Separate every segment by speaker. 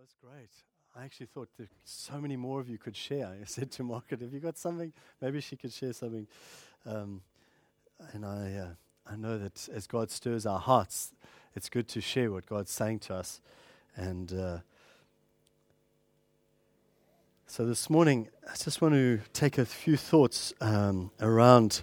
Speaker 1: that's great. I actually thought that so many more of you could share. I said to Margaret, have you got something? Maybe she could share something. And I know that as God stirs our hearts, it's good to share what God's saying to us. And so this morning, I just want to take a few thoughts around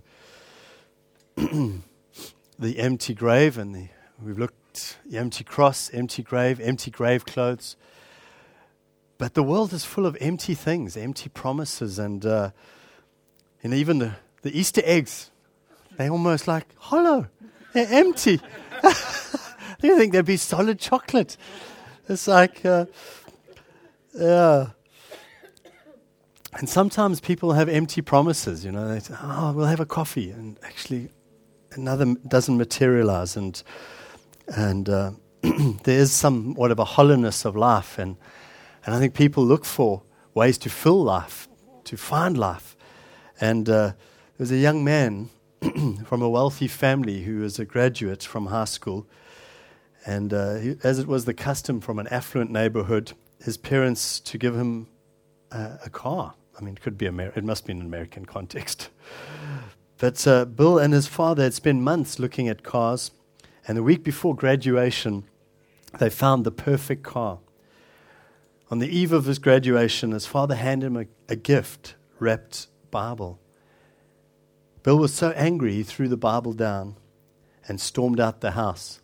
Speaker 1: the empty grave, and we've looked the empty cross, empty grave clothes. But the world is full of empty things, empty promises, and even the Easter eggs, they're almost like hollow. They're empty. You think they'd be solid chocolate. It's like, yeah. And sometimes people have empty promises, They say, we'll have a coffee, and actually another doesn't materialize, and there is somewhat of a hollowness of life, and I think people look for ways to fill life, to find life. And there was a young man from a wealthy family who was a graduate from high school, and as it was the custom from an affluent neighborhood, his parents to give him a car. I mean, it must be in an American context. But Bill and his father had spent months looking at cars, and the week before graduation, they found the perfect car. On the eve of his graduation, his father handed him a gift-wrapped Bible. Bill was so angry, he threw the Bible down and stormed out the house.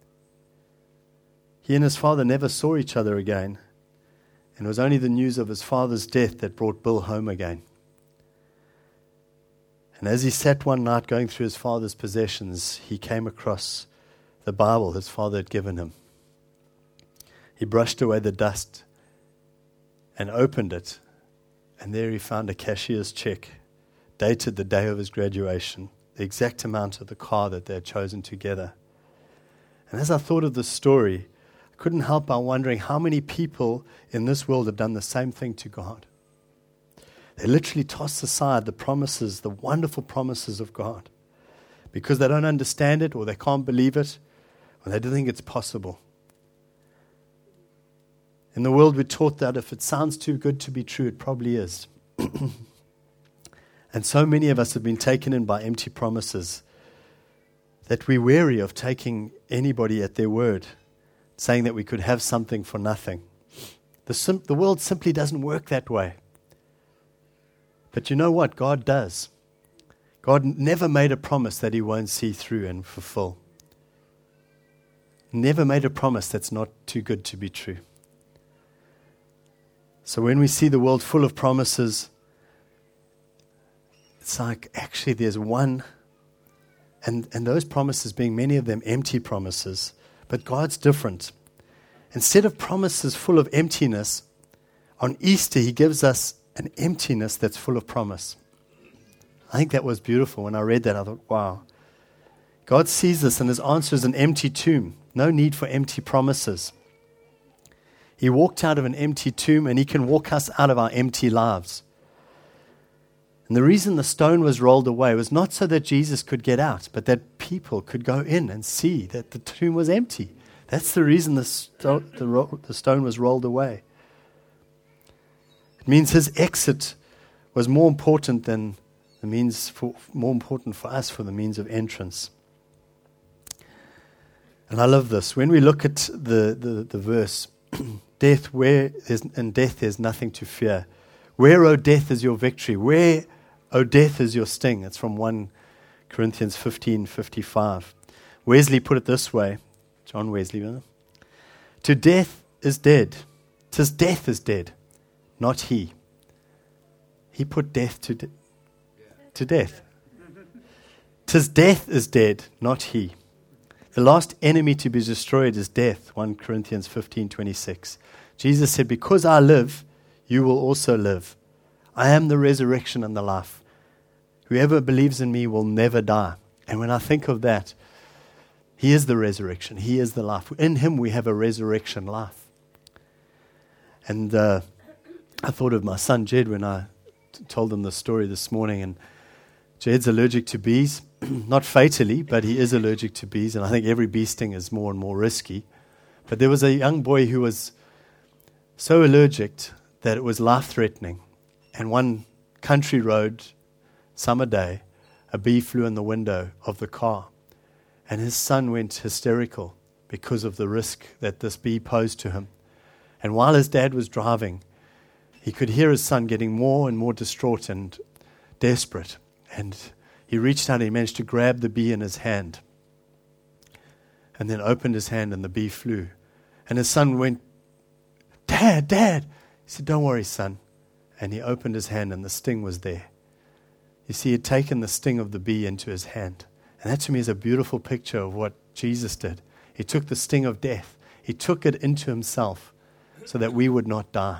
Speaker 1: He and his father never saw each other again, and it was only the news of his father's death that brought Bill home again. And as he sat one night going through his father's possessions, he came across the Bible his father had given him. He brushed away the dust and opened it, and there he found a cashier's check, dated the day of his graduation, the exact amount of the car that they had chosen together. And as I thought of this story, I couldn't help but wondering how many people in this world have done the same thing to God. They literally toss aside the promises, the wonderful promises of God, because they don't understand it, or they can't believe it, or they don't think it's possible. In the world, we're taught that if it sounds too good to be true, it probably is. And so many of us have been taken in by empty promises that we're wary of taking anybody at their word, saying that we could have something for nothing. The world simply doesn't work that way. But you know what? God does. God never made a promise that He won't see through and fulfill. Never made a promise that's not too good to be true. So when we see the world full of promises, it's like actually there's one, and those promises being many of them empty promises, but God's different. Instead of promises full of emptiness, on Easter He gives us an emptiness that's full of promise. I think that was beautiful. When I read that, I thought, wow. God sees this, and His answer is an empty tomb. No need for empty promises. He walked out of an empty tomb, and He can walk us out of our empty lives. And the reason the stone was rolled away was not so that Jesus could get out, but that people could go in and see that the tomb was empty. That's the reason the stone was rolled away. It means His exit was more important than more important for us for the means of entrance. And I love this. When we look at the verse, death, there's nothing to fear. Where, O death, is your victory? Where, O death, is your sting? It's from 1 Corinthians 15:55. Wesley put it this way, John Wesley, to death is dead. 'Tis death is dead, not he. He put death to death. 'Tis death is dead, not he. The last enemy to be destroyed is death, 1 Corinthians 15:26. Jesus said, because I live, you will also live. I am the resurrection and the life. Whoever believes in me will never die. And when I think of that, He is the resurrection. He is the life. In Him we have a resurrection life. And I thought of my son Jed when I told him the story this morning. And Jed's allergic to bees. Not fatally, but he is allergic to bees. And I think every bee sting is more and more risky. But there was a young boy who was so allergic that it was life-threatening. And one country road, summer day, a bee flew in the window of the car. And his son went hysterical because of the risk that this bee posed to him. And while his dad was driving, he could hear his son getting more and more distraught and desperate. And he reached out and he managed to grab the bee in his hand. And then opened his hand and the bee flew. And his son went, "Dad, Dad." He said, "Don't worry, son." And he opened his hand and the sting was there. You see, he had taken the sting of the bee into his hand. And that to me is a beautiful picture of what Jesus did. He took the sting of death. He took it into himself so that we would not die.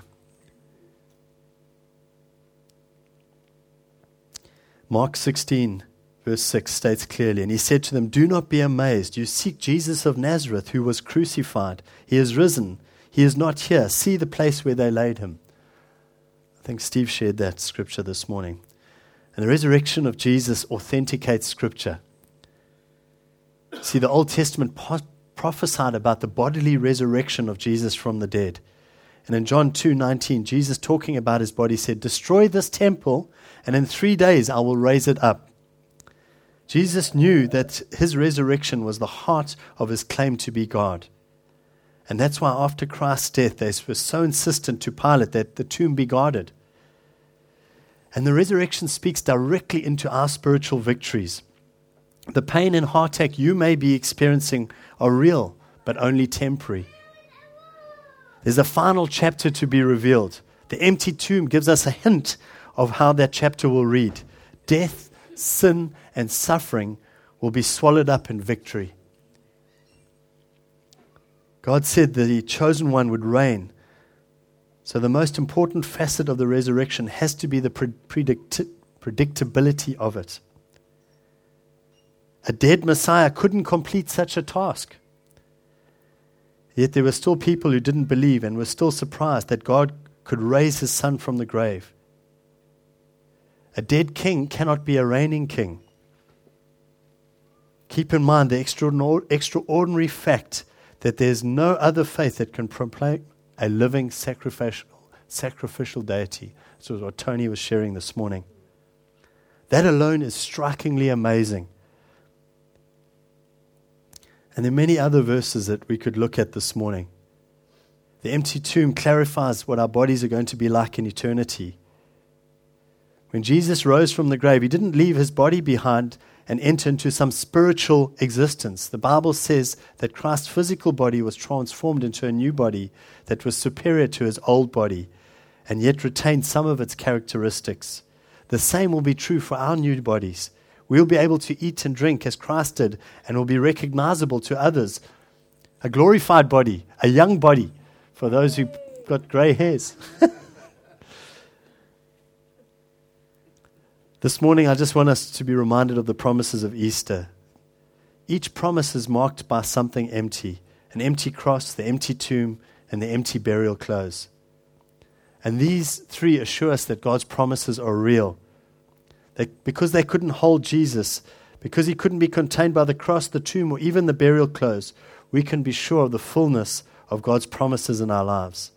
Speaker 1: Mark 16, verse 6 states clearly, "And he said to them, 'Do not be amazed. You seek Jesus of Nazareth, who was crucified. He is risen. He is not here. See the place where they laid him.'" I think Steve shared that scripture this morning. And the resurrection of Jesus authenticates scripture. See, the Old Testament prophesied about the bodily resurrection of Jesus from the dead. And in John 2:19, Jesus talking about his body said, "Destroy this temple, and in 3 days I will raise it up." Jesus knew that his resurrection was the heart of his claim to be God. And that's why after Christ's death, they were so insistent to Pilate that the tomb be guarded. And the resurrection speaks directly into our spiritual victories. The pain and heartache you may be experiencing are real, but only temporary. There's a final chapter to be revealed. The empty tomb gives us a hint of how that chapter will read. Death, sin, and suffering will be swallowed up in victory. God said that the chosen one would reign. So the most important facet of the resurrection has to be the predictability of it. A dead Messiah couldn't complete such a task. Yet there were still people who didn't believe and were still surprised that God could raise his son from the grave. A dead king cannot be a reigning king. Keep in mind the extraordinary fact that there's no other faith that can proclaim a living sacrificial deity. This was what Tony was sharing this morning. That alone is strikingly amazing. And there are many other verses that we could look at this morning. The empty tomb clarifies what our bodies are going to be like in eternity. When Jesus rose from the grave, he didn't leave his body behind and enter into some spiritual existence. The Bible says that Christ's physical body was transformed into a new body that was superior to his old body and yet retained some of its characteristics. The same will be true for our new bodies. We'll be able to eat and drink as Christ did and will be recognizable to others. A glorified body, a young body for those who've got gray hairs. This morning, I just want us to be reminded of the promises of Easter. Each promise is marked by something empty. An empty cross, the empty tomb, and the empty burial clothes. And these three assure us that God's promises are real. Because they couldn't hold Jesus, because he couldn't be contained by the cross, the tomb, or even the burial clothes, we can be sure of the fullness of God's promises in our lives.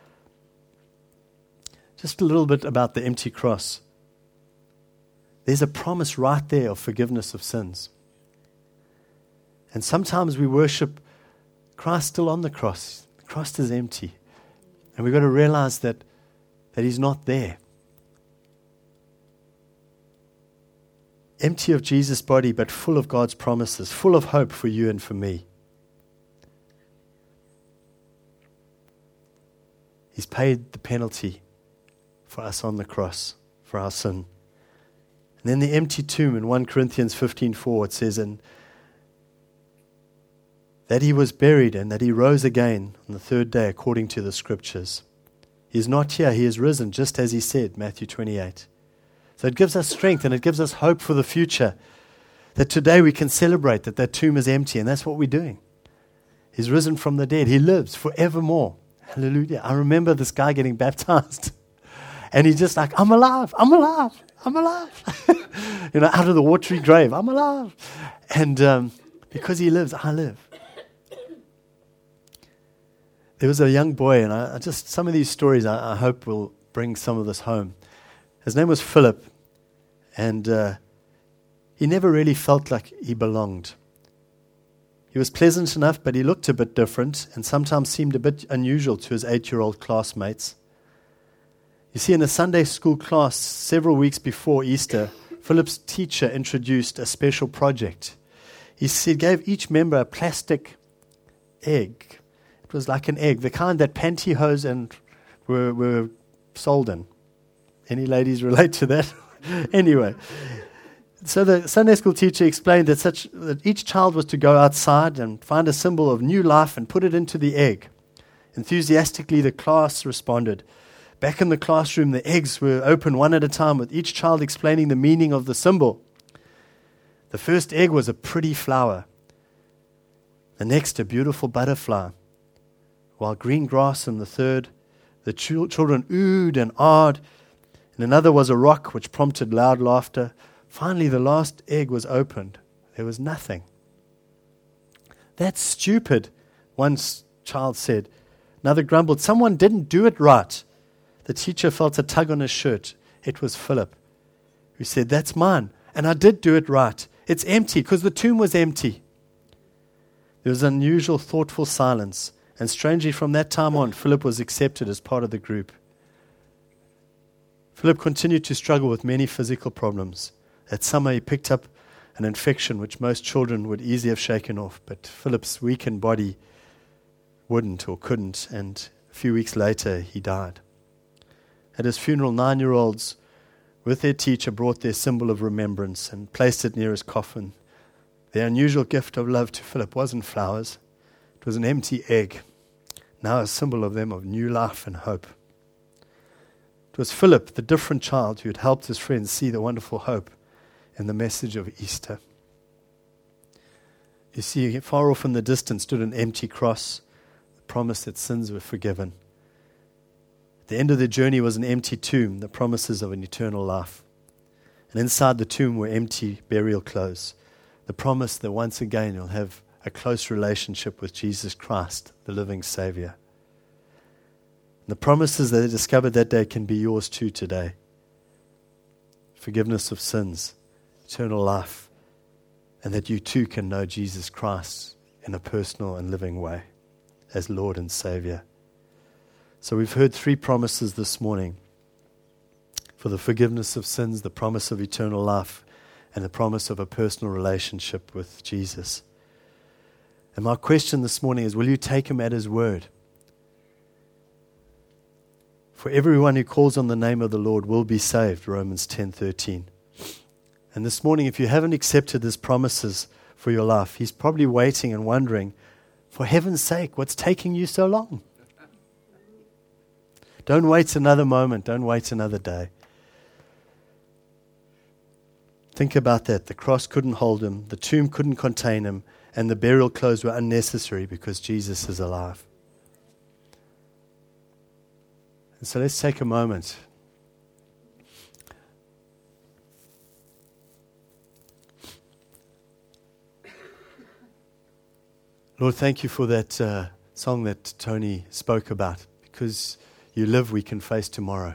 Speaker 1: Just a little bit about the empty cross. There's a promise right there of forgiveness of sins. And sometimes we worship Christ still on the cross. The cross is empty. And we've got to realize that he's not there. Empty of Jesus' body, but full of God's promises, full of hope for you and for me. He's paid the penalty for us on the cross, for our sin. And then the empty tomb in 1 Corinthians 15:4, it says, "And that he was buried and that he rose again on the third day according to the scriptures. He is not here, he is risen, just as he said," Matthew 28. So it gives us strength and it gives us hope for the future. That today we can celebrate that tomb is empty, and that's what we're doing. He's risen from the dead. He lives forevermore. Hallelujah. I remember this guy getting baptized. And he's just like, I'm alive, I'm alive, I'm alive. Out of the watery grave, I'm alive. And because he lives, I live. there was a young boy, and I just some of these stories I hope will bring some of this home. His name was Philip, and he never really felt like he belonged. He was pleasant enough, but he looked a bit different and sometimes seemed a bit unusual to his 8-year-old classmates. You see, in a Sunday school class several weeks before Easter, Philip's teacher introduced a special project. He gave each member a plastic egg. It was like an egg, the kind that pantyhose and were sold in. Any ladies relate to that? Anyway, so the Sunday school teacher explained that each child was to go outside and find a symbol of new life and put it into the egg. Enthusiastically, the class responded. Back in the classroom, the eggs were opened one at a time, with each child explaining the meaning of the symbol. The first egg was a pretty flower. The next, a beautiful butterfly. While green grass in the third, the children oohed and ahed. And another was a rock, which prompted loud laughter. Finally, the last egg was opened. There was nothing. "That's stupid," one child said. Another grumbled, "Someone didn't do it right." The teacher felt a tug on his shirt. It was Philip, who said, "That's mine, and I did do it right. It's empty, because the tomb was empty." There was unusual, thoughtful silence, and strangely, from that time on, Philip was accepted as part of the group. Philip continued to struggle with many physical problems. That summer, he picked up an infection which most children would easily have shaken off, but Philip's weakened body wouldn't or couldn't, and a few weeks later, he died. At his funeral, 9-year-olds with their teacher brought their symbol of remembrance and placed it near his coffin. The unusual gift of love to Philip wasn't flowers. It was an empty egg, now a symbol of them of new life and hope. It was Philip, the different child, who had helped his friends see the wonderful hope in the message of Easter. You see, far off in the distance stood an empty cross, the promise that sins were forgiven. At the end of the journey was an empty tomb, the promises of an eternal life. And inside the tomb were empty burial clothes, the promise that once again you'll have a close relationship with Jesus Christ, the living Savior. And the promises that they discovered that day can be yours too today. Forgiveness of sins, eternal life, and that you too can know Jesus Christ in a personal and living way as Lord and Savior. So we've heard 3 promises this morning: for the forgiveness of sins, the promise of eternal life, and the promise of a personal relationship with Jesus. And my question this morning is, will you take him at his word? For everyone who calls on the name of the Lord will be saved, Romans 10:13. And this morning, if you haven't accepted his promises for your life, he's probably waiting and wondering, for heaven's sake, what's taking you so long? Don't wait another moment. Don't wait another day. Think about that. The cross couldn't hold him. The tomb couldn't contain him. And the burial clothes were unnecessary because Jesus is alive. And so let's take a moment. Lord, thank you for that song that Tony spoke about. Because you live, we can face tomorrow.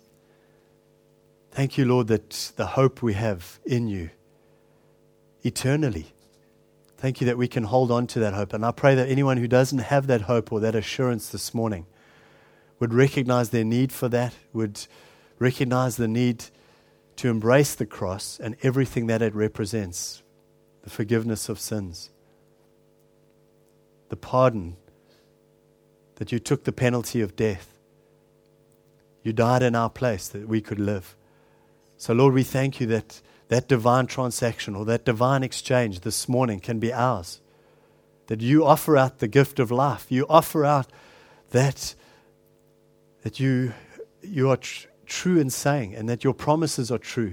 Speaker 1: Thank you, Lord, that the hope we have in you eternally. Thank you that we can hold on to that hope. And I pray that anyone who doesn't have that hope or that assurance this morning would recognize their need for that, would recognize the need to embrace the cross and everything that it represents, the forgiveness of sins, the pardon, that you took the penalty of death. You died in our place that we could live. So Lord, we thank you that that divine transaction or that divine exchange this morning can be ours. That you offer out the gift of life. You offer out that you are true in saying, and that your promises are true.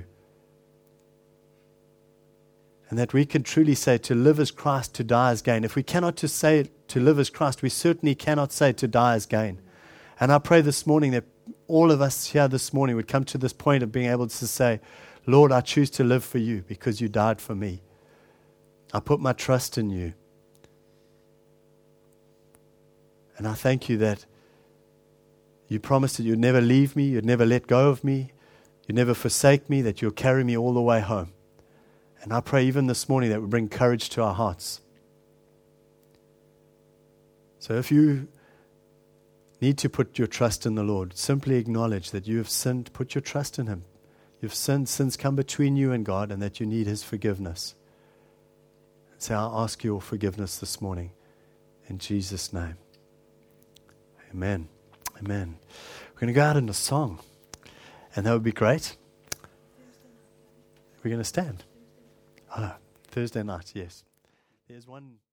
Speaker 1: And that we can truly say to live as Christ, to die as gain. If we cannot to say to live as Christ, we certainly cannot say to die as gain. And I pray this morning that all of us here this morning would come to this point of being able to say, Lord, I choose to live for you because you died for me. I put my trust in you. And I thank you that you promised that you'd never leave me, you'd never let go of me, you'd never forsake me, that you'll carry me all the way home. And I pray even this morning that we bring courage to our hearts. So if you need to put your trust in the Lord, simply acknowledge that you have sinned, put your trust in Him. You've sinned, sin's come between you and God, and that you need His forgiveness. So I ask your forgiveness this morning in Jesus' name. Amen. Amen. We're going to go out in a song, and that would be great. We're going to stand. Thursday night, yes. There's one.